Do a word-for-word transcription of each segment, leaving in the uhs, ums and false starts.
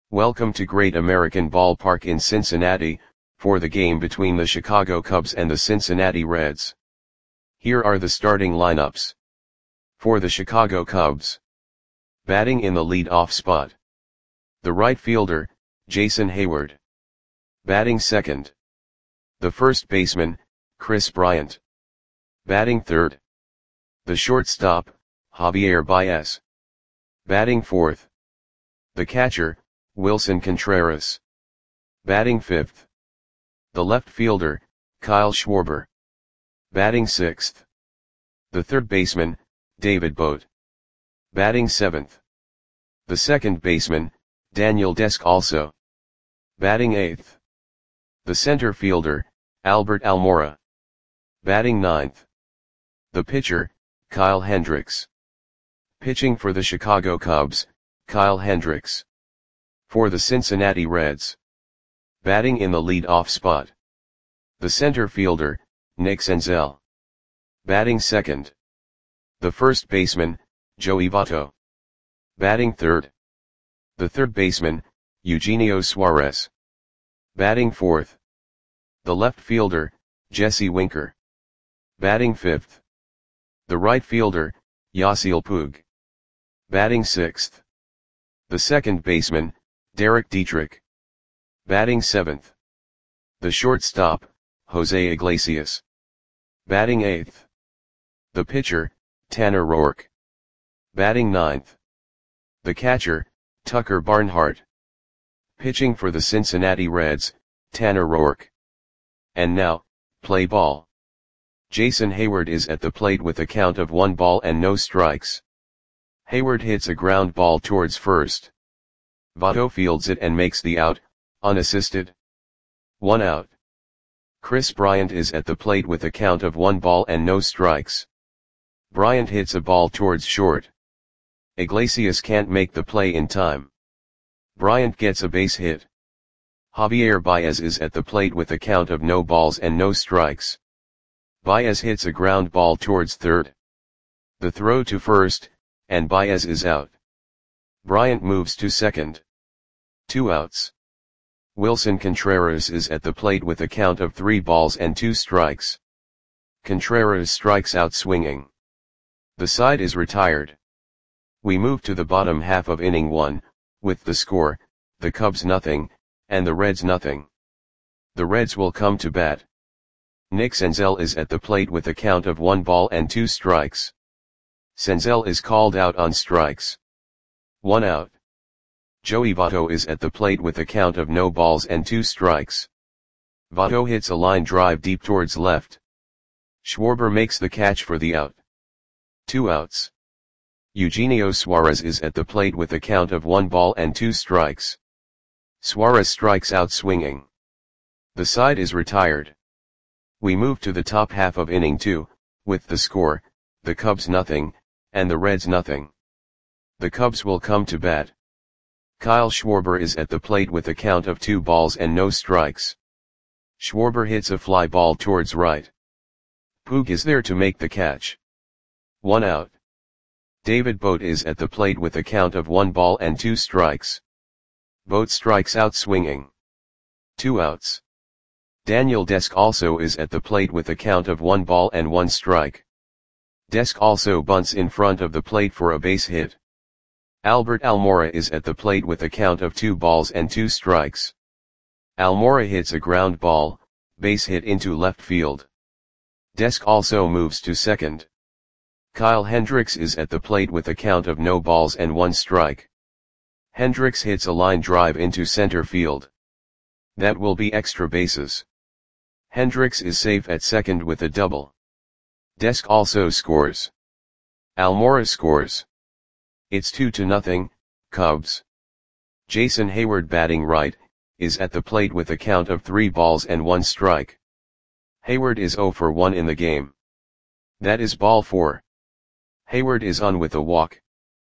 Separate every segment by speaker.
Speaker 1: Welcome to Great American Ballpark in Cincinnati, for the game between the Chicago Cubs and the Cincinnati Reds. Here are the starting lineups. For the Chicago Cubs. Batting in the lead-off spot. The right fielder, Jason Heyward. Batting second. The first baseman, Kris Bryant. Batting third. The shortstop, Javier Baez. Batting fourth. The catcher, Willson Contreras. Batting fifth. The left fielder, Kyle Schwarber. Batting sixth. The third baseman, David Bote. Batting seventh. The second baseman, Daniel Descalso. Batting eighth. The center fielder, Albert Almora. Batting ninth. The pitcher, Kyle Hendricks. Pitching for the Chicago Cubs, Kyle Hendricks. For the Cincinnati Reds. Batting in the lead-off spot. The center fielder, Nick Senzel. Batting second. The first baseman, Joey Votto. Batting third. The third baseman, Eugenio Suarez. Batting fourth. The left fielder, Jesse Winker. Batting fifth. The right fielder, Yasiel Puig. Batting sixth. The second baseman, Derek Dietrich. Batting seventh. The shortstop, Jose Iglesias. Batting eighth. The pitcher, Tanner Roark. Batting ninth. The catcher, Tucker Barnhart. Pitching for the Cincinnati Reds, Tanner Roark. And now, play ball. Jason Heyward is at the plate with a count of one ball and no strikes. Heyward hits a ground ball towards first. Votto fields it and makes the out, unassisted. One out. Kris Bryant is at the plate with a count of one ball and no strikes. Bryant hits a ball towards short. Iglesias can't make the play in time. Bryant gets a base hit. Javier Baez is at the plate with a count of no balls and no strikes. Baez hits a ground ball towards third. The throw to first, and Baez is out. Bryant moves to second. Two outs. Willson Contreras is at the plate with a count of three balls and two strikes. Contreras strikes out swinging. The side is retired. We move to the bottom half of inning one, with the score, the Cubs nothing, and the Reds nothing. The Reds will come to bat. Nick Senzel is at the plate with a count of one ball and two strikes. Senzel is called out on strikes. One out. Joey Votto is at the plate with a count of no balls and two strikes. Votto hits a line drive deep towards left. Schwarber makes the catch for the out. Two outs. Eugenio Suarez is at the plate with a count of one ball and two strikes. Suarez strikes out swinging. The side is retired. We move to the top half of inning two, with the score, the Cubs nothing, and the Reds nothing. The Cubs will come to bat. Kyle Schwarber is at the plate with a count of two balls and no strikes. Schwarber hits a fly ball towards right. Puig is there to make the catch. One out. David Bote is at the plate with a count of one ball and two strikes. Bote strikes out swinging. Two outs. Daniel Descalso is at the plate with a count of one ball and one strike. Descalso bunts in front of the plate for a base hit. Albert Almora is at the plate with a count of two balls and two strikes. Almora hits a ground ball, base hit into left field. Descalso moves to second. Kyle Hendricks is at the plate with a count of no balls and one strike. Hendricks hits a line drive into center field. That will be extra bases. Hendricks is safe at second with a double. Descalso scores. Almora scores. It's two to nothing, Cubs. Jason Heyward batting right, is at the plate with a count of three balls and one strike. Heyward is zero for one in the game. That is ball four. Heyward is on with a walk.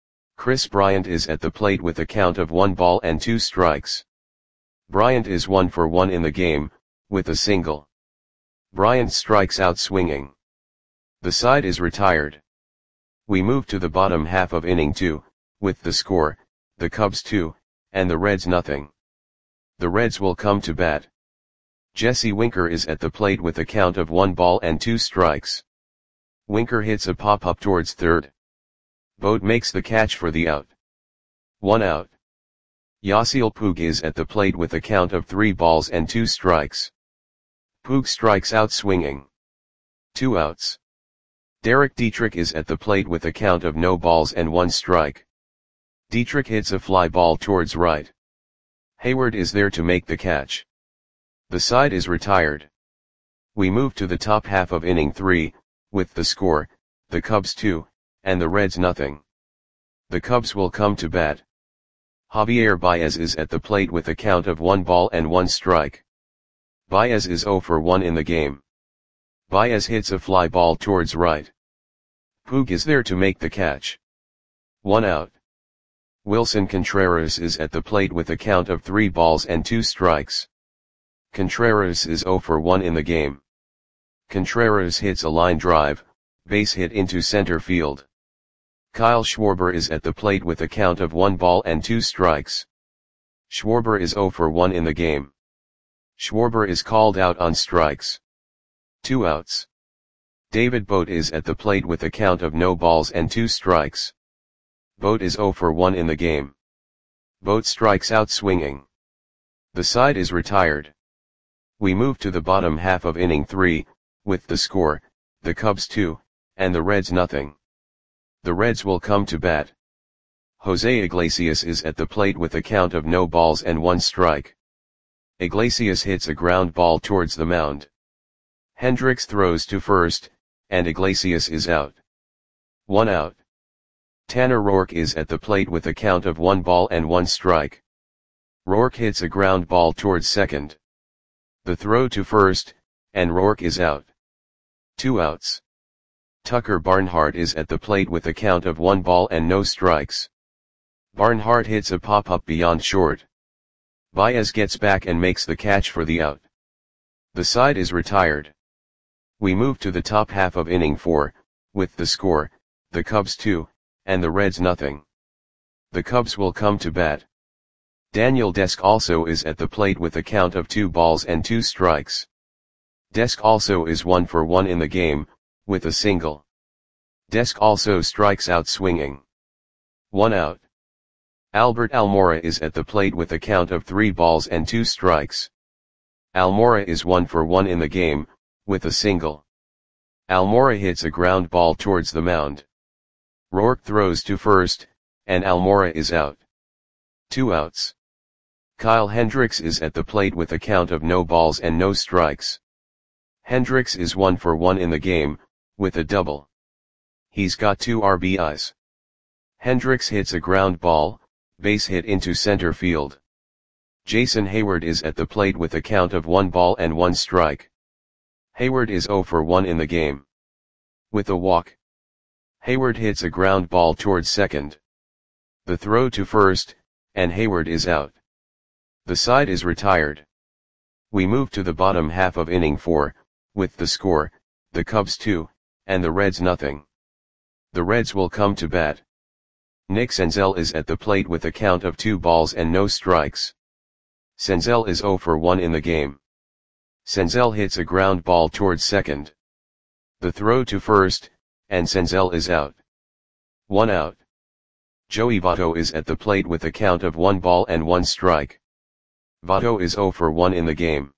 Speaker 1: Kris Bryant is at the plate with a count of one ball and two strikes. Bryant is one for one in the game, with a single. Bryant strikes out swinging. The side is retired. We move to the bottom half of inning two, with the score, the Cubs two, and the Reds nothing. The Reds will come to bat. Jesse Winker is at the plate with a count of one ball and two strikes. Winker hits a pop-up towards third. Boat makes the catch for the out. One out. Yasiel Puig is at the plate with a count of three balls and two strikes. Puig strikes out swinging. Two outs. Derek Dietrich is at the plate with a count of no balls and one strike. Dietrich hits a fly ball towards right. Hayward is there to make the catch. The side is retired. We move to the top half of inning three, with the score, the Cubs two, and the Reds nothing. The Cubs will come to bat. Javier Baez is at the plate with a count of one ball and one strike. Baez is zero for one in the game. Baez hits a fly ball towards right. Puig is there to make the catch. One out. Wilson Contreras is at the plate with a count of three balls and two strikes. Contreras is zero for one in the game. Contreras hits a line drive, base hit into center field. Kyle Schwarber is at the plate with a count of one ball and two strikes. Schwarber is zero for one in the game. Schwarber is called out on strikes. Two outs. David Bote is at the plate with a count of no balls and two strikes. Bote is zero for one in the game. Bote strikes out swinging. The side is retired. We move to the bottom half of inning three, with the score, the Cubs two, and the Reds nothing. The Reds will come to bat. Jose Iglesias is at the plate with a count of no balls and one strike. Iglesias hits a ground ball towards the mound. Hendricks throws to first, and Iglesias is out. One out. Tanner Roark is at the plate with a count of one ball and one strike. Roark hits a ground ball towards second. The throw to first, and Roark is out. Two outs. Tucker Barnhart is at the plate with a count of one ball and no strikes. Barnhart hits a pop-up beyond short. Baez gets back and makes the catch for the out. The side is retired. We move to the top half of inning four, with the score, the Cubs two, and the Reds nothing. The Cubs will come to bat. Daniel Desk also is at the plate with a count of two balls and two strikes. Desk also is one for one in the game, with a single. Desk also strikes out swinging. One out. Albert Almora is at the plate with a count of three balls and two strikes. Almora is one for one in the game, with a single. Almora hits a ground ball towards the mound. Roark throws to first, and Almora is out. Two outs. Kyle Hendricks is at the plate with a count of no balls and no strikes. Hendricks is one for one in the game, with a double. He's got two R B Is. Hendricks hits a ground ball, base hit into center field. Jason Hayward is at the plate with a count of one ball and one strike. Hayward is zero for one in the game. With a walk. Hayward hits a ground ball towards second. The throw to first, and Hayward is out. The side is retired. We move to the bottom half of inning four, with the score, the Cubs two, and the Reds nothing. The Reds will come to bat. Nick Senzel is at the plate with a count of two balls and no strikes. Senzel is zero for one in the game. Senzel hits a ground ball towards second. The throw to first, and Senzel is out. One out. Joey Votto is at the plate with a count of one ball and one strike. Votto is zero for one in the game.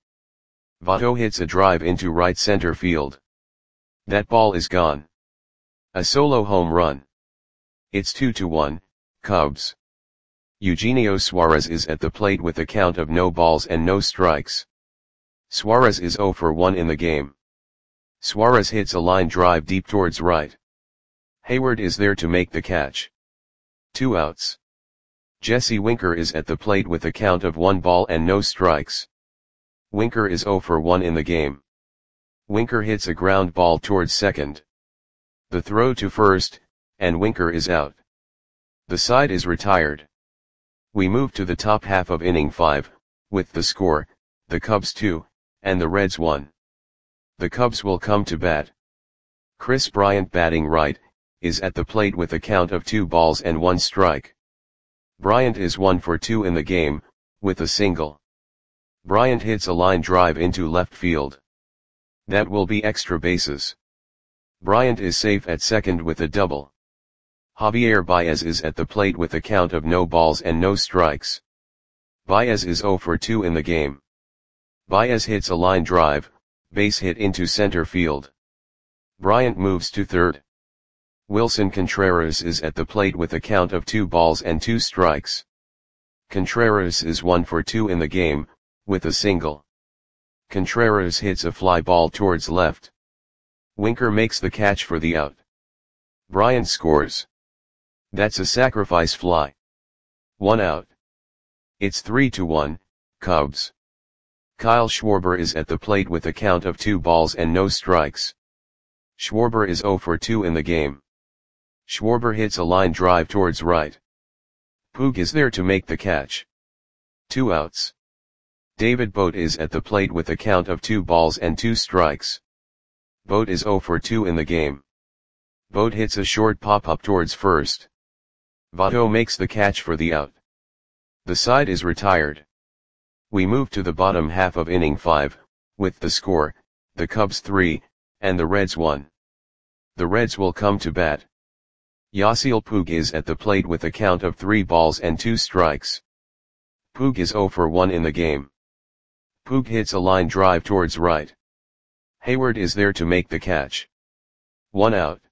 Speaker 1: Votto hits a drive into right center field. That ball is gone. A solo home run. It's two to one, Cubs. Eugenio Suarez is at the plate with a count of no balls and no strikes. Suarez is zero for one in the game. Suarez hits a line drive deep towards right. Hayward is there to make the catch. Two outs. Jesse Winker is at the plate with a count of one ball and no strikes. Winker is zero for one in the game. Winker hits a ground ball towards second. The throw to first, and Winker is out. The side is retired. We move to the top half of inning five, with the score, the Cubs two, and the Reds one. The Cubs will come to bat. Chris Bryant batting right, is at the plate with a count of two balls and one strike. Bryant is one for two in the game, with a single. Bryant hits a line drive into left field. That will be extra bases. Bryant is safe at second with a double. Javier Baez is at the plate with a count of no balls and no strikes. Baez is zero for two in the game. Baez hits a line drive, base hit into center field. Bryant moves to third. Wilson Contreras is at the plate with a count of two balls and two strikes. Contreras is one for two in the game, with a single. Contreras hits a fly ball towards left. Winker makes the catch for the out. Bryant scores. That's a sacrifice fly. One out. It's three to one, Cubs. Kyle Schwarber is at the plate with a count of two balls and no strikes. Schwarber is zero for two in the game. Schwarber hits a line drive towards right. Puig is there to make the catch. Two outs. David Bote is at the plate with a count of two balls and two strikes. Bote is zero for two in the game. Bote hits a short pop-up towards first. Votto makes the catch for the out. The side is retired. We move to the bottom half of inning five, with the score, the Cubs three, and the Reds one. The Reds will come to bat. Yasiel Puig is at the plate with a count of three balls and two strikes. Puig is zero for one in the game. Puig hits a line drive towards right. Hayward is there to make the catch. One out.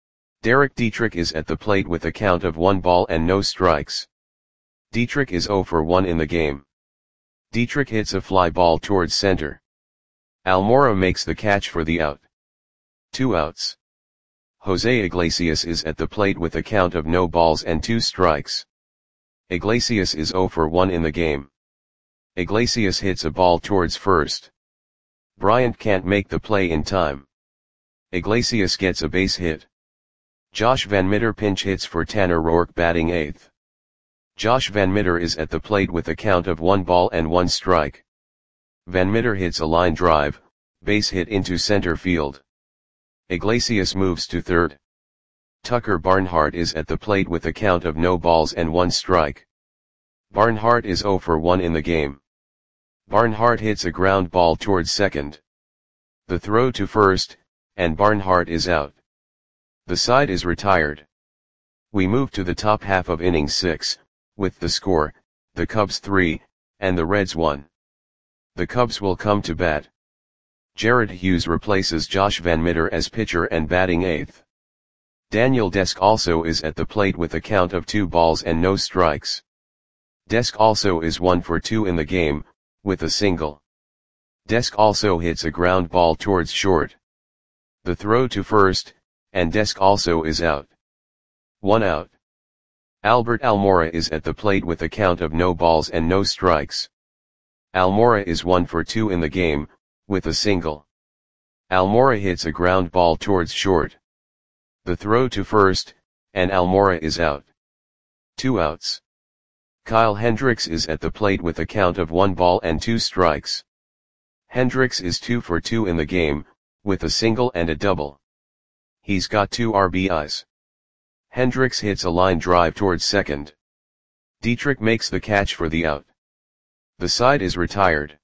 Speaker 1: Derek Dietrich is at the plate with a count of one ball and no strikes. Dietrich is zero for one in the game. Dietrich hits a fly ball towards center. Almora makes the catch for the out. Two outs. Jose Iglesias is at the plate with a count of no balls and two strikes. Iglesias is zero for one in the game. Iglesias hits a ball towards first. Bryant can't make the play in time. Iglesias gets a base hit. Josh Van Meter pinch hits for Tanner Roark batting eighth. Josh Van Meter is at the plate with a count of one ball and one strike. Van Meter hits a line drive, base hit into center field. Iglesias moves to third. Tucker Barnhart is at the plate with a count of no balls and one strike. Barnhart is zero for one in the game. Barnhart hits a ground ball towards second. The throw to first, and Barnhart is out. The side is retired. We move to the top half of inning six, with the score, the Cubs three, and the Reds one. The Cubs will come to bat. Jared Hughes replaces Josh Van Meter as pitcher and batting eighth. Daniel Desk also is at the plate with a count of two balls and no strikes. Desk also is one for two in the game, with a single. Desk also hits a ground ball towards short. The throw to first, and Desk also is out. One out. Albert Almora is at the plate with a count of no balls and no strikes. Almora is one for two in the game, with a single. Almora hits a ground ball towards short. The throw to first, and Almora is out. Two outs. Kyle Hendricks is at the plate with a count of one ball and two strikes. Hendricks is two for two in the game, with a single and a double. He's got two R B Is. Hendricks hits a line drive towards second. Dietrich makes the catch for the out. The side is retired.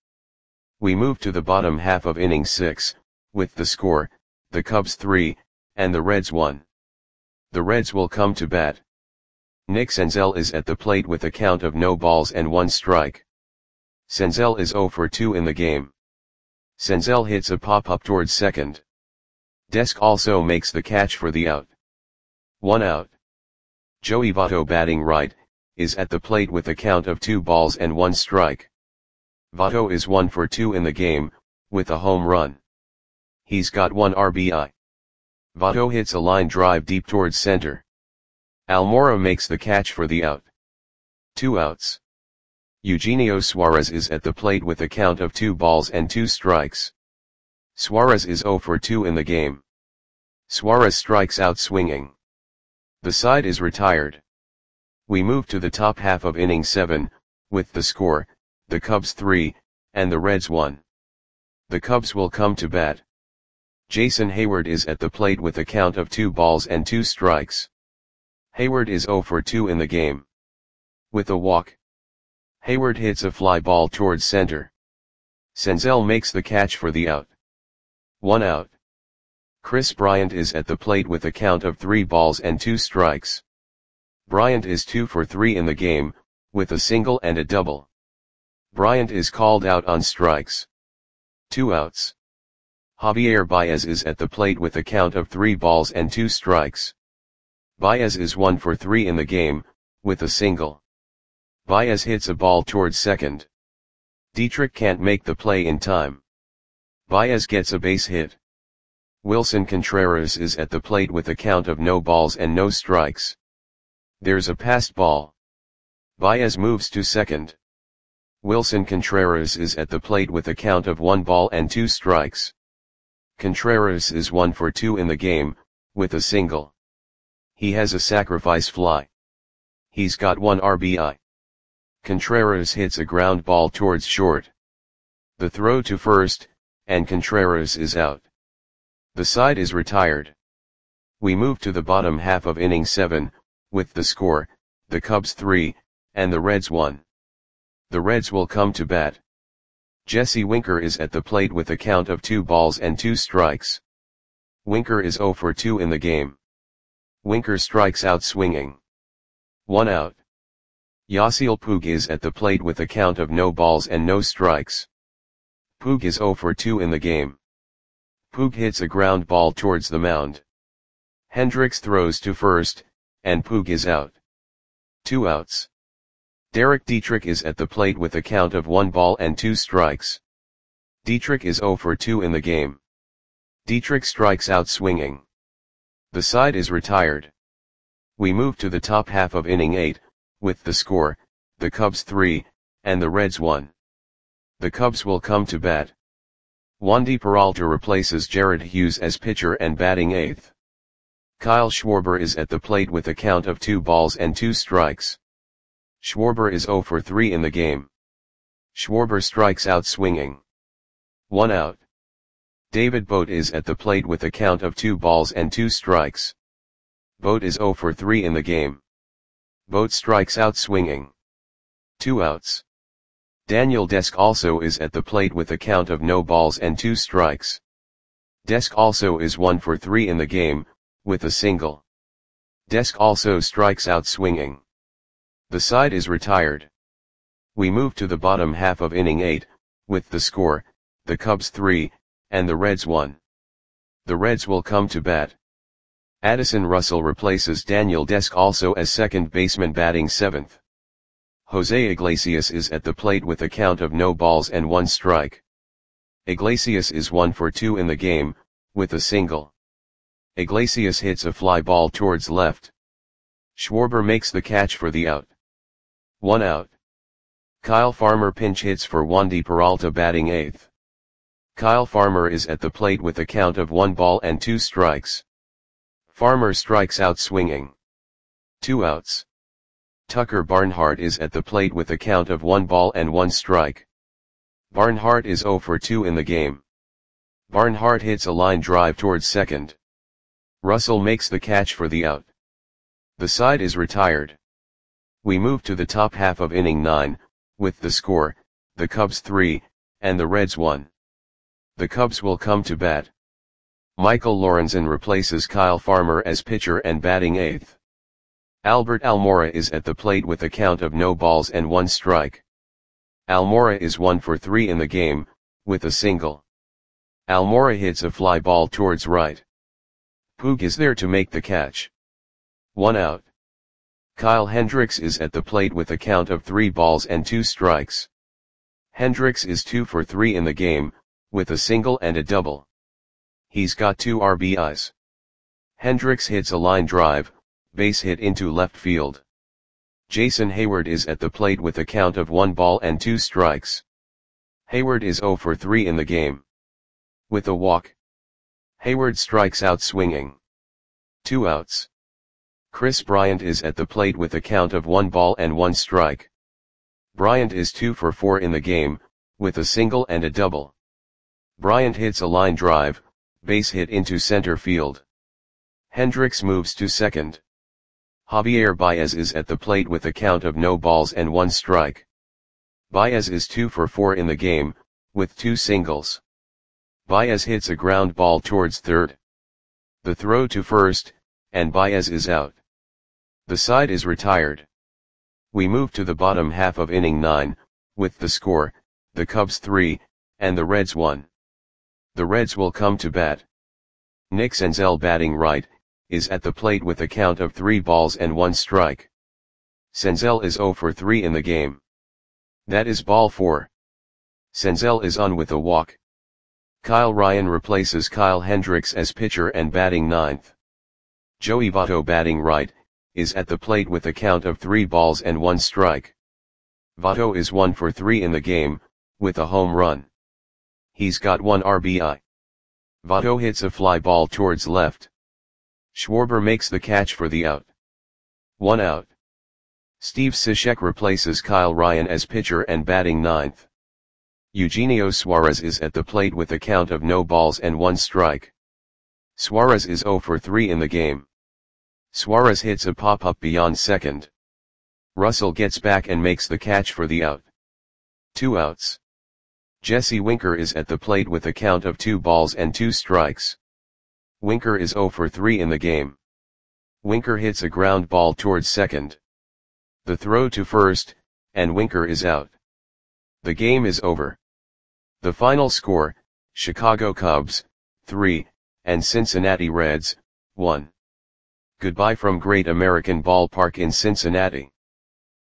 Speaker 1: We move to the bottom half of inning six, with the score, the Cubs three, and the Reds one. The Reds will come to bat. Nick Senzel is at the plate with a count of no balls and one strike. Senzel is zero for two in the game. Senzel hits a pop-up towards second. Desk also makes the catch for the out. One out. Joey Votto batting right, is at the plate with a count of two balls and one strike. Votto is one for two in the game, with a home run. He's got one R B I. Votto hits a line drive deep towards center. Almora makes the catch for the out. Two outs. Eugenio Suarez is at the plate with a count of two balls and two strikes. Suarez is zero for two in the game. Suarez strikes out swinging. The side is retired. We move to the top half of inning seven, with the score, the Cubs three, and the Reds one. The Cubs will come to bat. Jason Hayward is at the plate with a count of two balls and two strikes. Hayward is zero for two in the game. With a walk, Hayward hits a fly ball towards center. Senzel makes the catch for the out. One out. Chris Bryant is at the plate with a count of three balls and two strikes. Bryant is two for three in the game, with a single and a double. Bryant is called out on strikes. Two outs. Javier Baez is at the plate with a count of three balls and two strikes. Baez is one for three in the game, with a single. Baez hits a ball towards second. Dietrich can't make the play in time. Baez gets a base hit. Wilson Contreras is at the plate with a count of no balls and no strikes. There's a passed ball. Baez moves to second. Wilson Contreras is at the plate with a count of one ball and two strikes. Contreras is one for two in the game, with a single. He has a sacrifice fly. He's got one R B I. Contreras hits a ground ball towards short. The throw to first, and Contreras is out. The side is retired. We move to the bottom half of inning seven, with the score, the Cubs three, and the Reds one. The Reds will come to bat. Jesse Winker is at the plate with a count of two balls and two strikes. Winker is zero for two in the game. Winker strikes out swinging. One out. Yasiel Puig is at the plate with a count of no balls and no strikes. Puig is zero for two in the game. Puig hits a ground ball towards the mound. Hendricks throws to first, and Puig is out. Two outs. Derek Dietrich is at the plate with a count of one ball and two strikes. Dietrich is zero for two in the game. Dietrich strikes out swinging. The side is retired. We move to the top half of inning eight, with the score, the Cubs three, and the Reds one. The Cubs will come to bat. Wandy Peralta replaces Jared Hughes as pitcher and batting eighth. Kyle Schwarber is at the plate with a count of two balls and two strikes. Schwarber is zero for three in the game. Schwarber strikes out swinging. One out. David Bote is at the plate with a count of two balls and two strikes. Bote is zero for three in the game. Bote strikes out swinging. Two outs. Daniel Desk also is at the plate with a count of no balls and two strikes. Desk also is one for three in the game, with a single. Desk also strikes out swinging. The side is retired. We move to the bottom half of inning eight, with the score, the Cubs three, and the Reds one. The Reds will come to bat. Addison Russell replaces Daniel Desk also as second baseman batting seventh. Jose Iglesias is at the plate with a count of no balls and one strike. Iglesias is one for two in the game, with a single. Iglesias hits a fly ball towards left. Schwarber makes the catch for the out. One out. Kyle Farmer pinch hits for Wandy Peralta batting eighth. Kyle Farmer is at the plate with a count of one ball and two strikes. Farmer strikes out swinging. Two outs. Tucker Barnhart is at the plate with a count of one ball and one strike. Barnhart is zero for two in the game. Barnhart hits a line drive towards second. Russell makes the catch for the out. The side is retired. We move to the top half of inning nine, with the score, the Cubs three, and the Reds one. The Cubs will come to bat. Michael Lorenzen replaces Kyle Farmer as pitcher and batting eighth. Albert Almora is at the plate with a count of no balls and one strike. Almora is one for three in the game, with a single. Almora hits a fly ball towards right. Puig is there to make the catch. One out. Kyle Hendricks is at the plate with a count of three balls and two strikes. Hendricks is two for three in the game, with a single and a double. He's got two R B Is. Hendricks hits a line drive, base hit into left field. Jason Hayward is at the plate with a count of one ball and two strikes. Hayward is zero for three in the game. With a walk, Hayward strikes out swinging. Two outs. Chris Bryant is at the plate with a count of one ball and one strike. Bryant is two for four in the game, with a single and a double. Bryant hits a line drive, base hit into center field. Hendricks moves to second. Javier Baez is at the plate with a count of no balls and one strike. Baez is two for four in the game, with two singles. Baez hits a ground ball towards third. The throw to first, and Baez is out. The side is retired. We move to the bottom half of inning nine, with the score, the Cubs three, and the Reds one. The Reds will come to bat. Nick Senzel, batting right, is at the plate with a count of three balls and one strike. Senzel is zero for three in the game. That is ball four. Senzel is on with a walk. Kyle Ryan replaces Kyle Hendricks as pitcher and batting ninth. Joey Votto, batting right, is at the plate with a count of three balls and one strike. Votto is one for three in the game, with a home run. He's got one R B I. Votto hits a fly ball towards left. Schwarber makes the catch for the out. One out. Steve Cishek replaces Kyle Ryan as pitcher and batting ninth. Eugenio Suarez is at the plate with a count of no balls and one strike. Suarez is zero for three in the game. Suarez hits a pop-up beyond second. Russell gets back and makes the catch for the out. Two outs. Jesse Winker is at the plate with a count of two balls and two strikes. Winker is zero for three in the game. Winker hits a ground ball towards second. The throw to first, and Winker is out. The game is over. The final score, Chicago Cubs, three, and Cincinnati Reds, one. Goodbye from Great American Ballpark in Cincinnati.